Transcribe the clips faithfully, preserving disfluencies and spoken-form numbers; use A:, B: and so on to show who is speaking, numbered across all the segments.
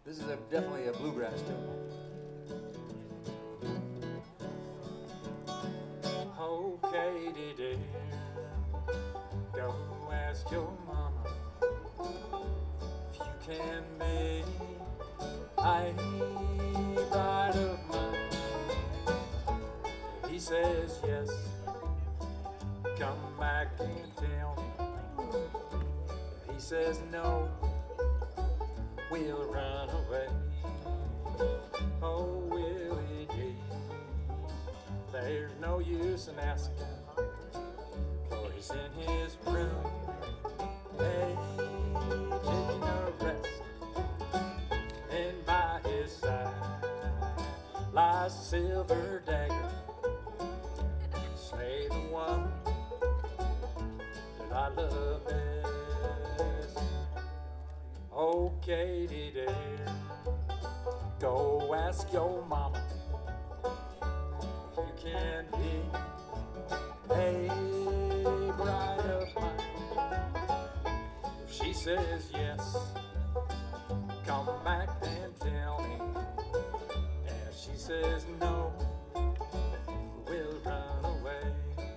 A: This is a, definitely a bluegrass tune.
B: Oh, Katie dear, go ask your mama if you can make a bride of mine. He says yes, come back and tell me. He says no, we'll run away. Oh, Willie D, there's no use in asking, for he's in his room, hey, taking a rest. And by his side lies a silver dagger, slay the one that I love best. Oh, Katie dear, go ask your mama if you can be a bride of mine. If she says yes, come back and tell me. And if she says no, we'll run away.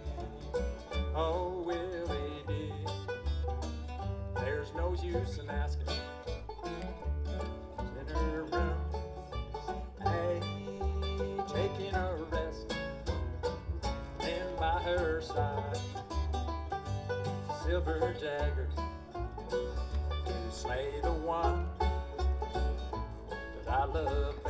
B: Oh, Willie D, there's no use in asking. In her room, hey, taking a rest. And by her side, silver dagger to slay the one that I love best.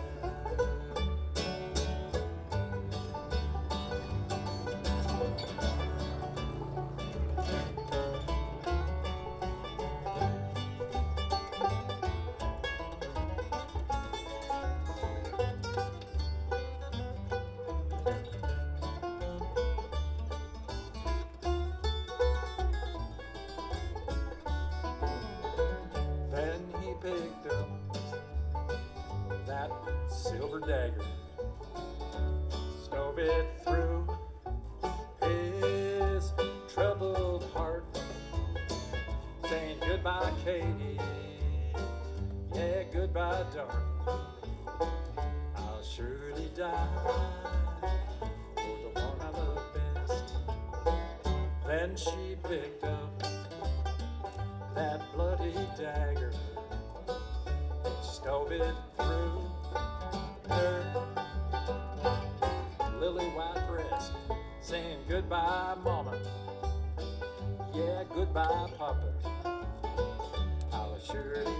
B: Then he picked up that silver dagger, stove it through his troubled heart, saying goodbye, Katie, yeah, goodbye, darling. I'll surely die for the one I love best. Then she picked up that bloody dagger, stove it through her lily white breast, saying goodbye, mama, yeah, goodbye, papa, I'll surely